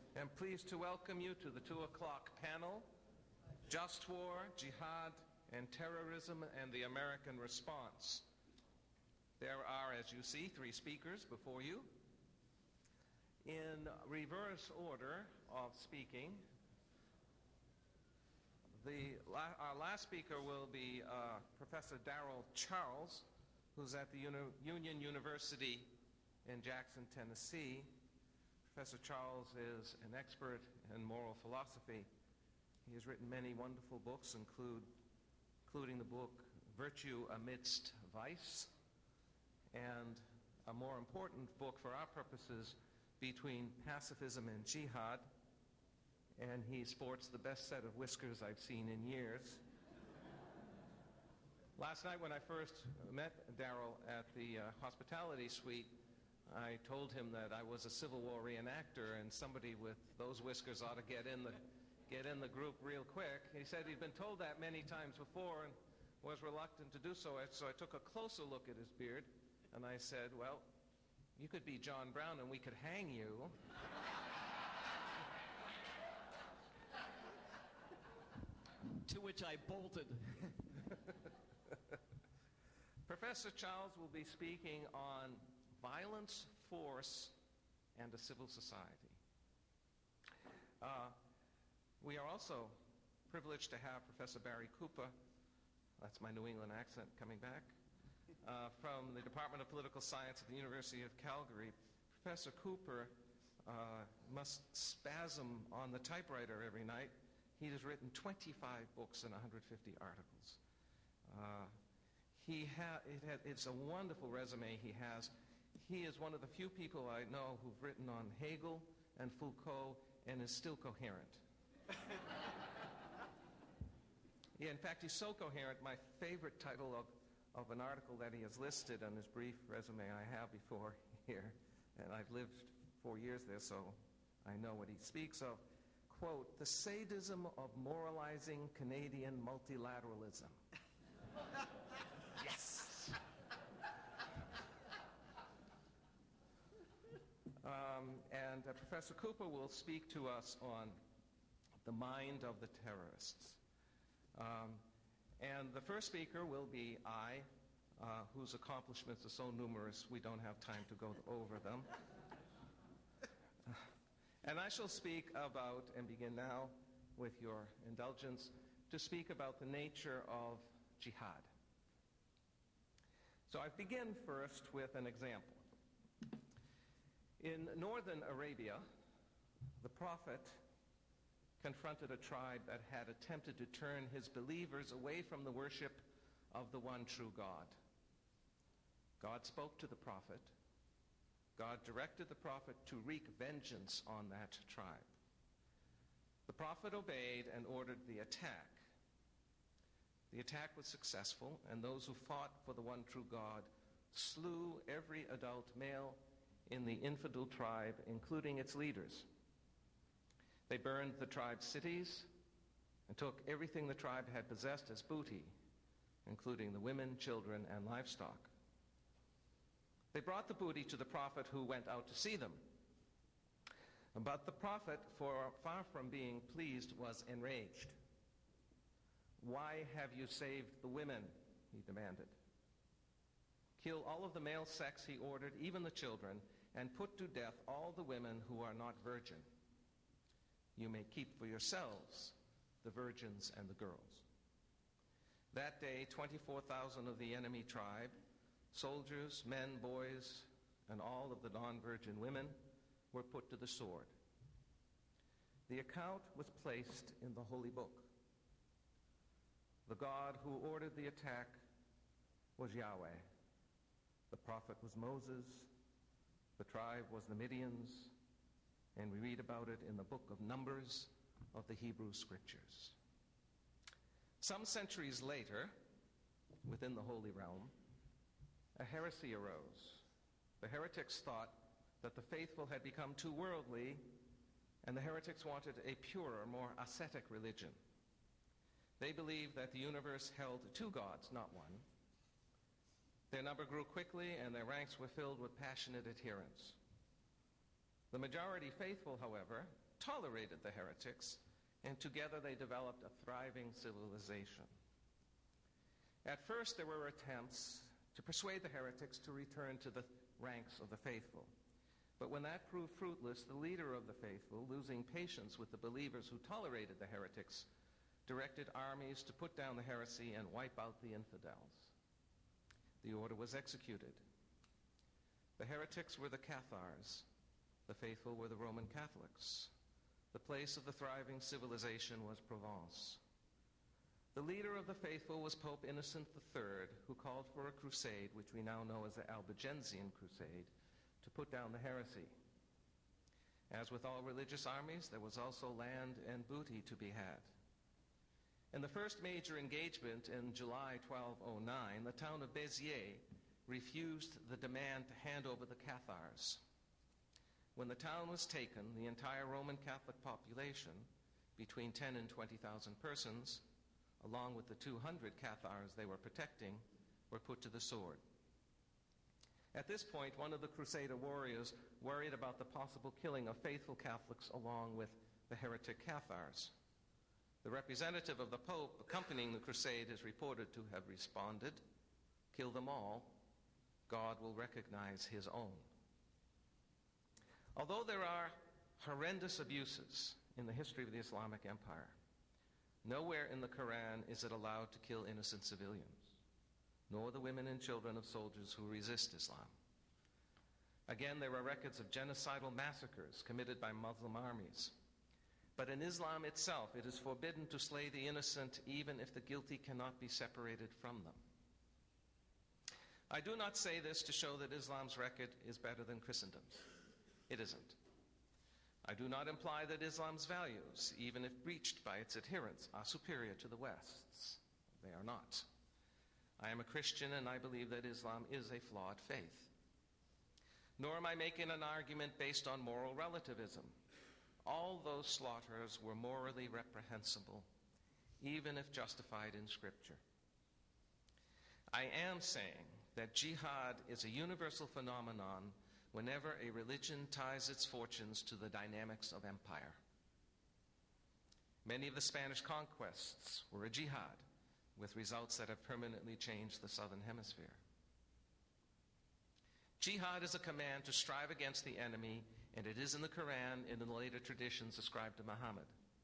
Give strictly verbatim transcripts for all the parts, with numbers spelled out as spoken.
I'm pleased to welcome you to the two o'clock panel, Just War, Jihad, and Terrorism and the American Response. There are, as you see, three speakers before you. In reverse order of speaking, the, our last speaker will be uh, Professor Darrell Charles, who's at the Uni- Union University in Jackson, Tennessee. Professor Charles is an expert in moral philosophy. He has written many wonderful books, include, including the book Virtue Amidst Vice, and a more important book for our purposes, Between Pacifism and Jihad. And he sports the best set of whiskers I've seen in years. Last night when I first met Darrell at the uh, hospitality suite, I told him that I was a Civil War reenactor and somebody with those whiskers ought to get in the get in the group real quick. He said he'd been told that many times before and was reluctant to do so. So I took a closer look at his beard and I said, well, you could be John Brown and we could hang you. To which I bolted. Professor Charles will be speaking on violence, force, and a civil society. Uh, we are also privileged to have Professor Barry Cooper, that's my New England accent coming back, uh, from the Department of Political Science at the University of Calgary. Professor Cooper uh, must spasm on the typewriter every night. He has written twenty-five books and one hundred fifty articles. Uh, he ha- it ha- it's a wonderful resume he has. He is one of the few people I know who've written on Hegel and Foucault and is still coherent. Yeah, in fact, he's so coherent, my favorite title of, of an article that he has listed on his brief resume I have before here, and I've lived four years there, so I know what he speaks of, quote, the sadism of moralizing Canadian multilateralism. Yes! Um, and uh, Professor Cooper will speak to us on the mind of the terrorists. Um, and the first speaker will be I, uh, whose accomplishments are so numerous we don't have time to go over them. Uh, and I shall speak about, and begin now with your indulgence, to speak about the nature of jihad. So I begin first with an example. In northern Arabia, the Prophet confronted a tribe that had attempted to turn his believers away from the worship of the one true God. God spoke to the Prophet. God directed the Prophet to wreak vengeance on that tribe. The Prophet obeyed and ordered the attack. The attack was successful, and those who fought for the one true God slew every adult male in the infidel tribe, including its leaders. They burned the tribe's cities and took everything the tribe had possessed as booty, including the women, children, and livestock. They brought the booty to the Prophet, who went out to see them. But the Prophet, for far from being pleased, was enraged. Why have you saved the women? He demanded. Kill all of the male sex, he ordered, even the children, and put to death all the women who are not virgin. You may keep for yourselves the virgins and the girls. That day, twenty-four thousand of the enemy tribe, soldiers, men, boys, and all of the non-virgin women, were put to the sword. The account was placed in the Holy Book. The God who ordered the attack was Yahweh. The prophet was Moses. The tribe was the Midians. And we read about it in the book of Numbers of the Hebrew Scriptures. Some centuries later, within the Holy Realm, a heresy arose. The heretics thought that the faithful had become too worldly, and the heretics wanted a purer, more ascetic religion. They believed that the universe held two gods, not one. Their number grew quickly, and their ranks were filled with passionate adherents. The majority faithful, however, tolerated the heretics, and together they developed a thriving civilization. At first, there were attempts to persuade the heretics to return to the ranks of the faithful. But when that proved fruitless, the leader of the faithful, losing patience with the believers who tolerated the heretics, directed armies to put down the heresy and wipe out the infidels. The order was executed. The heretics were the Cathars. The faithful were the Roman Catholics. The place of the thriving civilization was Provence. The leader of the faithful was Pope Innocent the Third, who called for a crusade, which we now know as the Albigensian Crusade, to put down the heresy. As with all religious armies, there was also land and booty to be had. In the first major engagement in July twelve oh nine, the town of Béziers refused the demand to hand over the Cathars. When the town was taken, the entire Roman Catholic population, between ten and twenty thousand persons, along with the two hundred Cathars they were protecting, were put to the sword. At this point, one of the Crusader warriors worried about the possible killing of faithful Catholics along with the heretic Cathars. The representative of the Pope accompanying the crusade is reported to have responded, "Kill them all. God will recognize his own." Although there are horrendous abuses in the history of the Islamic Empire, nowhere in the Quran is it allowed to kill innocent civilians, nor the women and children of soldiers who resist Islam. Again, there are records of genocidal massacres committed by Muslim armies. But in Islam itself, it is forbidden to slay the innocent even if the guilty cannot be separated from them. I do not say this to show that Islam's record is better than Christendom's. It isn't. I do not imply that Islam's values, even if breached by its adherents, are superior to the West's. They are not. I am a Christian, and I believe that Islam is a flawed faith. Nor am I making an argument based on moral relativism. All those slaughters were morally reprehensible, even if justified in Scripture. I am saying that jihad is a universal phenomenon whenever a religion ties its fortunes to the dynamics of empire. Many of the Spanish conquests were a jihad, with results that have permanently changed the Southern Hemisphere. Jihad is a command to strive against the enemy, and it is in the Quran and in the later traditions ascribed to Muhammad.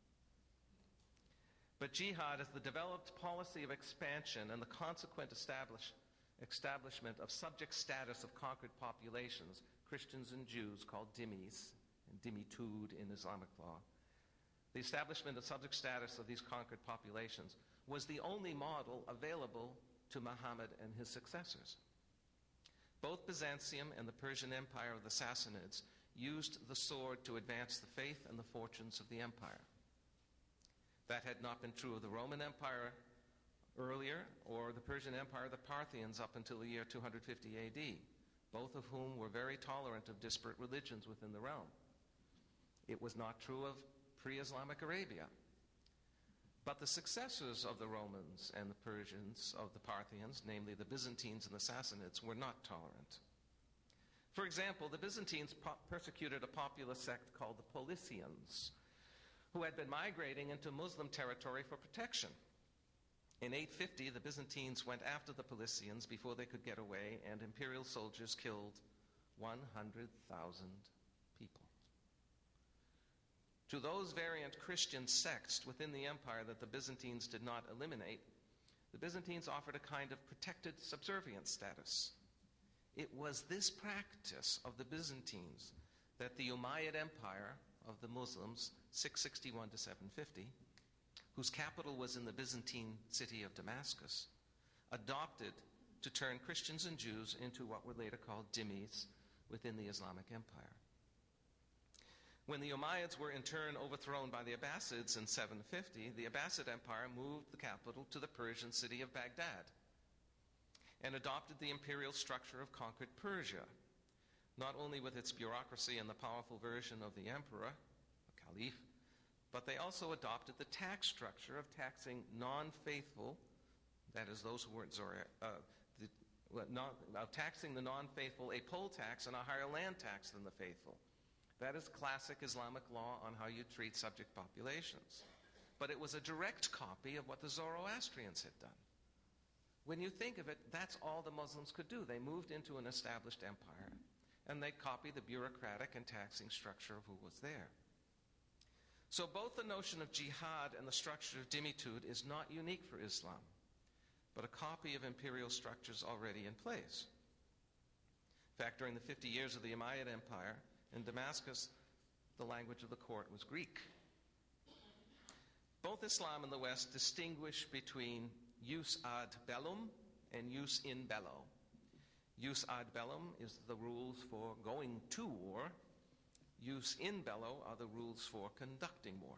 But jihad is the developed policy of expansion and the consequent establish, establishment of subject status of conquered populations, Christians and Jews, called dhimmis, and dhimmitude in Islamic law. The establishment of subject status of these conquered populations was the only model available to Muhammad and his successors. Both Byzantium and the Persian Empire of the Sassanids used the sword to advance the faith and the fortunes of the empire. That had not been true of the Roman Empire earlier, or the Persian Empire of the Parthians up until the year two hundred fifty A D, both of whom were very tolerant of disparate religions within the realm. It was not true of pre-Islamic Arabia. But the successors of the Romans and the Persians of the Parthians, namely the Byzantines and the Sassanids, were not tolerant. For example, the Byzantines po- persecuted a populous sect called the Paulicians, who had been migrating into Muslim territory for protection. In eight fifty, the Byzantines went after the Paulicians before they could get away, and imperial soldiers killed one hundred thousand people. To those variant Christian sects within the empire that the Byzantines did not eliminate, the Byzantines offered a kind of protected subservience status. It was this practice of the Byzantines that the Umayyad Empire of the Muslims, six sixty-one to seven fifty, whose capital was in the Byzantine city of Damascus, adopted to turn Christians and Jews into what were later called dhimmis within the Islamic Empire. When the Umayyads were in turn overthrown by the Abbasids in seven fifty, the Abbasid Empire moved the capital to the Persian city of Baghdad and adopted the imperial structure of conquered Persia, not only with its bureaucracy and the powerful version of the emperor, a caliph, but they also adopted the tax structure of taxing non-faithful, that is, those who weren't Zora, uh, the, well, non, uh, taxing the non-faithful a poll tax and a higher land tax than the faithful. That is classic Islamic law on how you treat subject populations. But it was a direct copy of what the Zoroastrians had done. When you think of it, that's all the Muslims could do. They moved into an established empire, and they copied the bureaucratic and taxing structure of who was there. So both the notion of jihad and the structure of dhimmitude is not unique for Islam, but a copy of imperial structures already in place. In fact, during the fifty years of the Umayyad Empire, in Damascus, the language of the court was Greek. Both Islam and the West distinguish between jus ad bellum and jus in bello. Jus ad bellum is the rules for going to war. Jus in bello are the rules for conducting war.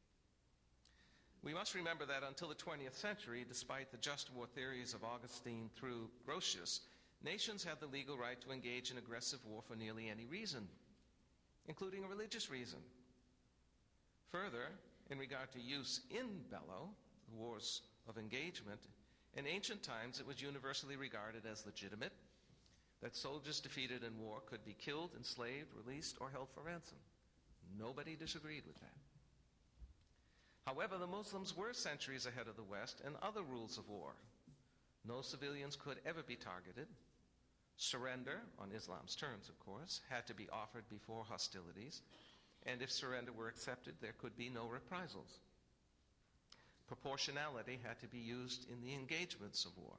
We must remember that until the twentieth century, despite the just war theories of Augustine through Grotius, nations had the legal right to engage in aggressive war for nearly any reason, including a religious reason. Further, in regard to jus in bello, the wars of engagement, in ancient times it was universally regarded as legitimate that soldiers defeated in war could be killed, enslaved, released, or held for ransom. Nobody disagreed with that. However, the Muslims were centuries ahead of the West in other rules of war. No civilians could ever be targeted. Surrender, on Islam's terms, of course, had to be offered before hostilities, and if surrender were accepted, there could be no reprisals. Proportionality had to be used in the engagements of war.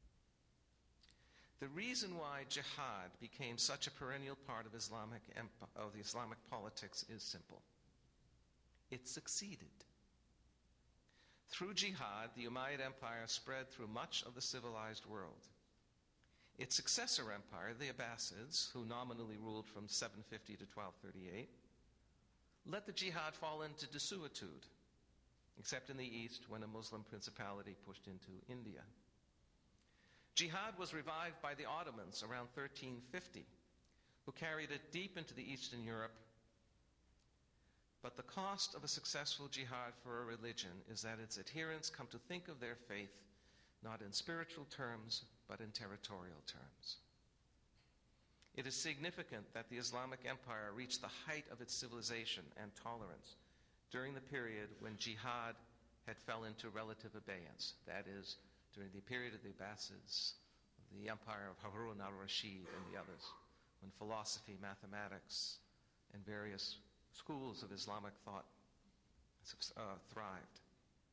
The reason why jihad became such a perennial part of Islamic of the Islamic politics is simple. It succeeded. Through jihad, the Umayyad Empire spread through much of the civilized world. Its successor empire, the Abbasids, who nominally ruled from seven fifty to twelve thirty-eight, let the jihad fall into desuetude, except in the east when a Muslim principality pushed into India. Jihad was revived by the Ottomans around thirteen fifty, who carried it deep into the Eastern Europe. But the cost of a successful jihad for a religion is that its adherents come to think of their faith not in spiritual terms, but in territorial terms. It is significant that the Islamic Empire reached the height of its civilization and tolerance during the period when jihad had fell into relative abeyance, that is, during the period of the Abbasids, the empire of Harun al-Rashid and the others, when philosophy, mathematics, and various schools of Islamic thought uh, thrived.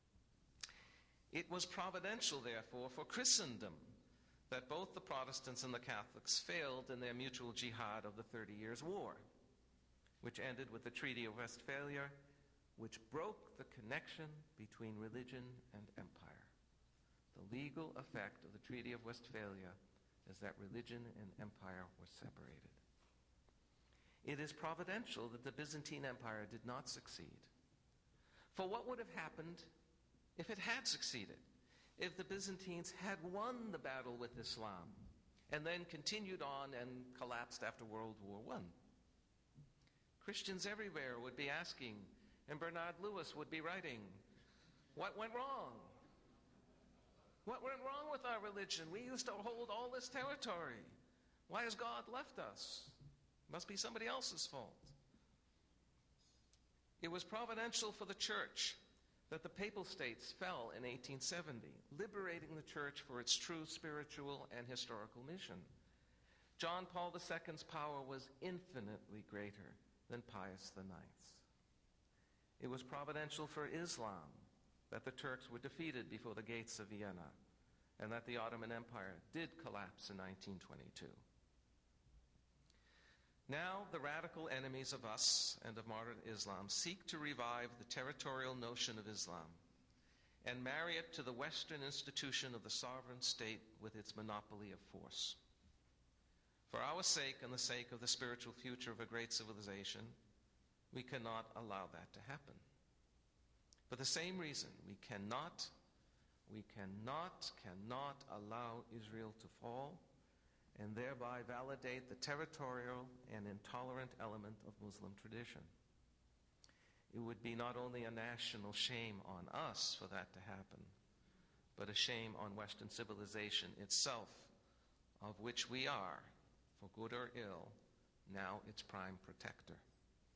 It was providential, therefore, for Christendom that both the Protestants and the Catholics failed in their mutual jihad of the Thirty Years' War, which ended with the Treaty of Westphalia, which broke the connection between religion and empire. The legal effect of the Treaty of Westphalia is that religion and empire were separated. It is providential that the Byzantine Empire did not succeed. For what would have happened if it had succeeded? If the Byzantines had won the battle with Islam and then continued on and collapsed after World War One? Christians everywhere would be asking, and Bernard Lewis would be writing, what went wrong? What went wrong with our religion? We used to hold all this territory. Why has God left us? Must be somebody else's fault. It was providential for the church that the Papal States fell in eighteen seventy, liberating the church for its true spiritual and historical mission. John Paul the Second's power was infinitely greater than Pius the Ninth's. It was providential for Islam that the Turks were defeated before the gates of Vienna, and that the Ottoman Empire did collapse in nineteen twenty-two. Now, the radical enemies of us and of modern Islam seek to revive the territorial notion of Islam and marry it to the Western institution of the sovereign state with its monopoly of force. For our sake and the sake of the spiritual future of a great civilization, we cannot allow that to happen. For the same reason, we cannot, we cannot, cannot allow Israel to fall and thereby validate the territorial and intolerant element of Muslim tradition. It would be not only a national shame on us for that to happen, but a shame on Western civilization itself, of which we are, for good or ill, now its prime protector.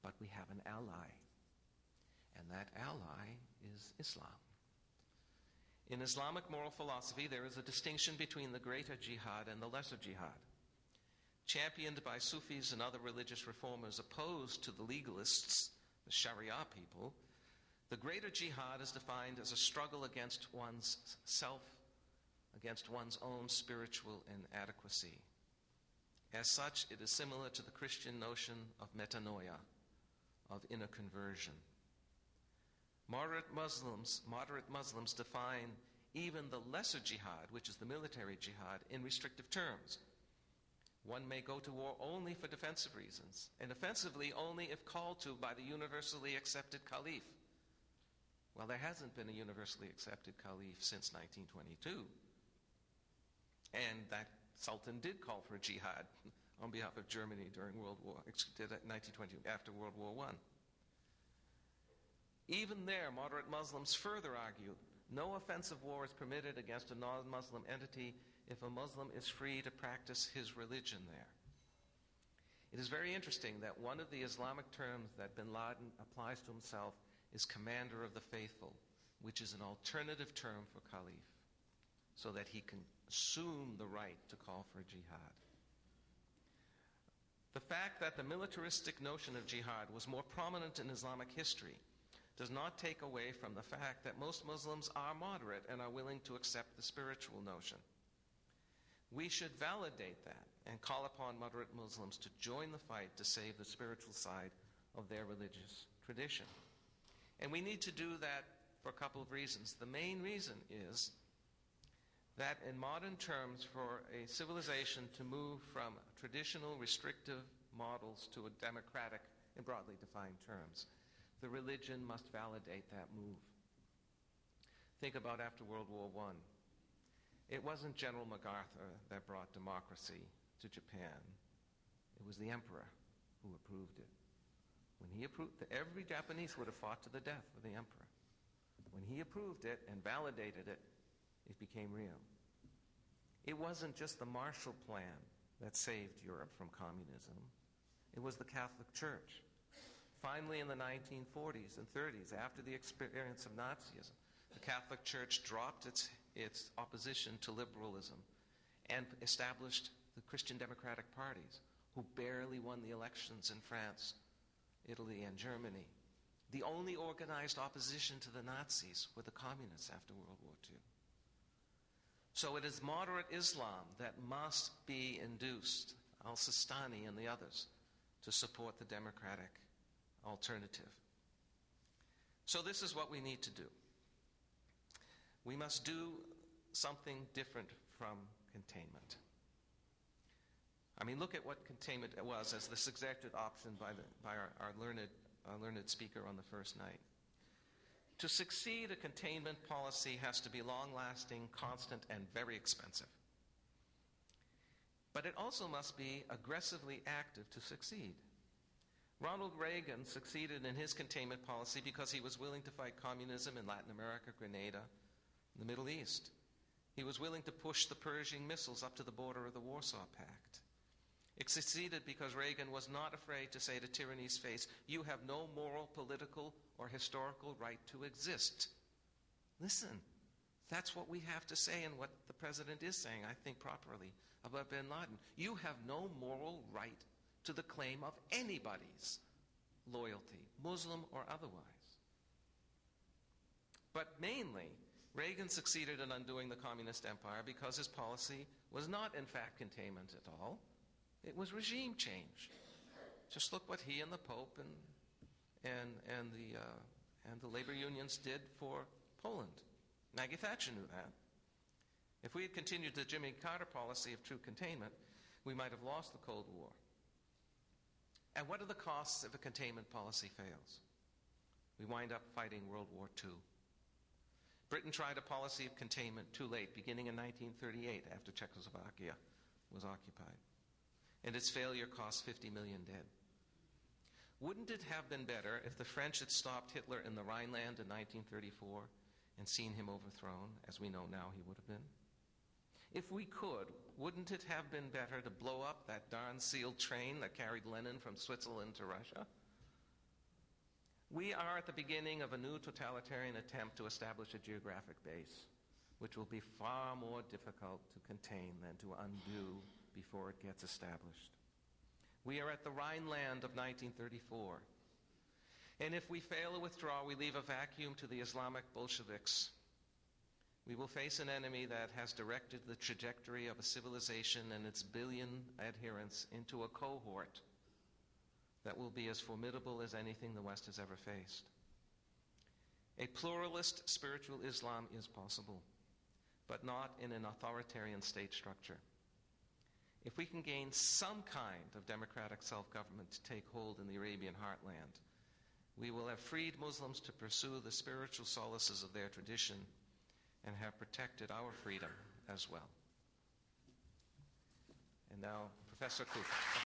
but we have an ally, and that ally is Islam. In Islamic moral philosophy, there is a distinction between the greater jihad and the lesser jihad. Championed by Sufis and other religious reformers opposed to the legalists, the Sharia people, the greater jihad is defined as a struggle against one's self, against one's own spiritual inadequacy. As such, it is similar to the Christian notion of metanoia, of inner conversion. Moderate Muslims, moderate Muslims define even the lesser jihad, which is the military jihad, in restrictive terms. One may go to war only for defensive reasons, and offensively only if called to by the universally accepted caliph. Well, there hasn't been a universally accepted caliph since nineteen twenty-two. And that Sultan did call for a jihad on behalf of Germany during World War, did it nineteen twenty, after World War One. Even there, moderate Muslims further argue no offensive war is permitted against a non-Muslim entity if a Muslim is free to practice his religion there. It is very interesting that one of the Islamic terms that bin Laden applies to himself is commander of the faithful, which is an alternative term for caliph, so that he can assume the right to call for jihad. The fact that the militaristic notion of jihad was more prominent in Islamic history does not take away from the fact that most Muslims are moderate and are willing to accept the spiritual notion. We should validate that and call upon moderate Muslims to join the fight to save the spiritual side of their religious tradition. And we need to do that for a couple of reasons. The main reason is that in modern terms, for a civilization to move from traditional restrictive models to a democratic in broadly defined terms, the religion must validate that move. Think about after World War One. It wasn't General MacArthur that brought democracy to Japan. It was the emperor who approved it. When he approved it, every Japanese would have fought to the death for the emperor. When he approved it and validated it, it became real. It wasn't just the Marshall Plan that saved Europe from communism. It was the Catholic Church. Finally, in the nineteen forties and thirties, after the experience of Nazism, the Catholic Church dropped its, its opposition to liberalism and established the Christian democratic parties, who barely won the elections in France, Italy, and Germany. The only organized opposition to the Nazis were the communists after World War Two. So it is moderate Islam that must be induced, al-Sistani and the others, to support the democratic alternative. So this is what we need to do. We must do something different from containment. I mean, look at what containment was as the suggested option by, the, by our, our, learned, our learned speaker on the first night. To succeed, a containment policy has to be long-lasting, constant, and very expensive. But it also must be aggressively active to succeed. Ronald Reagan succeeded in his containment policy because he was willing to fight communism in Latin America, Grenada, the Middle East. He was willing to push the Pershing missiles up to the border of the Warsaw Pact. It succeeded because Reagan was not afraid to say to tyranny's face, "You have no moral, political, or historical right to exist." Listen, that's what we have to say and what the president is saying, I think properly, about bin Laden. You have no moral right to the claim of anybody's loyalty, Muslim or otherwise. But mainly, Reagan succeeded in undoing the communist empire because his policy was not, in fact, containment at all. It was regime change. Just look what he and the Pope and and and the uh, and the labor unions did for Poland. Maggie Thatcher knew that. If we had continued the Jimmy Carter policy of true containment, we might have lost the Cold War. And what are the costs if a containment policy fails? We wind up fighting World War Two. Britain tried a policy of containment too late, beginning in nineteen thirty-eight, after Czechoslovakia was occupied. And its failure cost fifty million dead. Wouldn't it have been better if the French had stopped Hitler in the Rhineland in nineteen thirty-four and seen him overthrown, as we know now he would have been? If we could, wouldn't it have been better to blow up that darn sealed train that carried Lenin from Switzerland to Russia? We are at the beginning of a new totalitarian attempt to establish a geographic base, which will be far more difficult to contain than to undo before it gets established. We are at the Rhineland of nineteen thirty-four. And if we fail to withdraw, we leave a vacuum to the Islamic Bolsheviks. We will face an enemy that has directed the trajectory of a civilization and its billion adherents into a cohort that will be as formidable as anything the West has ever faced. A pluralist spiritual Islam is possible, but not in an authoritarian state structure. If we can gain some kind of democratic self-government to take hold in the Arabian heartland, we will have freed Muslims to pursue the spiritual solaces of their tradition and have protected our freedom as well. And now, Professor Cooper.